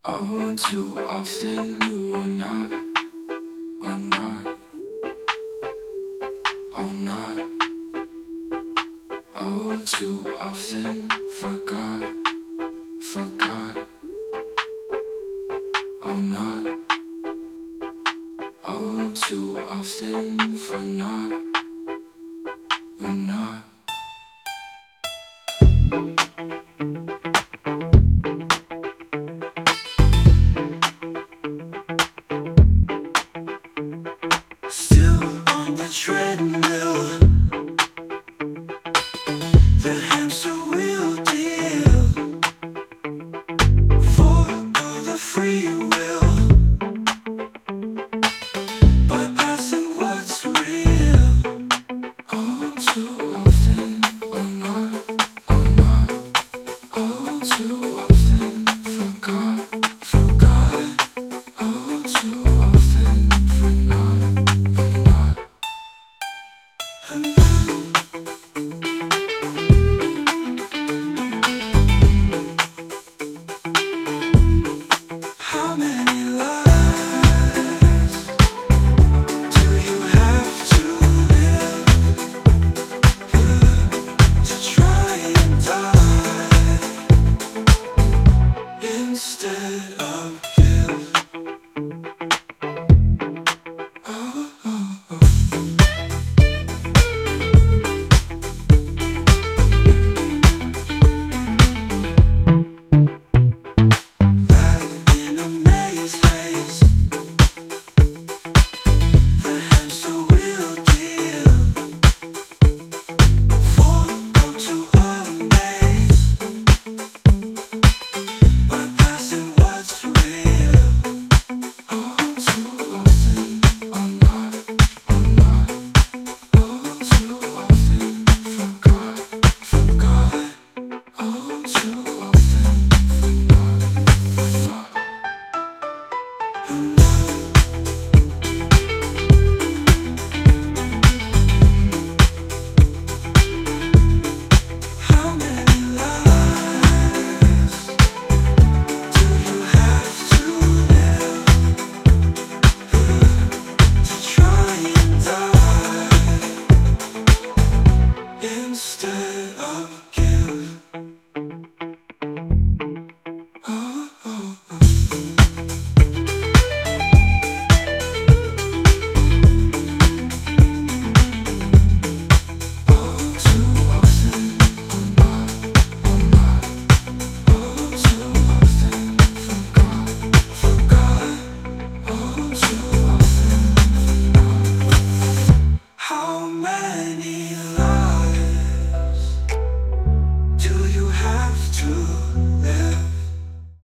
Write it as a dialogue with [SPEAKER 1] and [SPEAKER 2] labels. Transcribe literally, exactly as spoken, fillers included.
[SPEAKER 1] Oh, too often you are not, are not, oh not. Oh, too often forgot, forgot, oh not. Oh, too often for not, we're not. Still on the treadmill, the hamster wheel deal for the free will, bypassing what's real. Oh, too often, or not, or not. Oh, too often, forgot, forgot. Oh, too often, for not, for not. And then, how many lives do you have to live to try and die instead of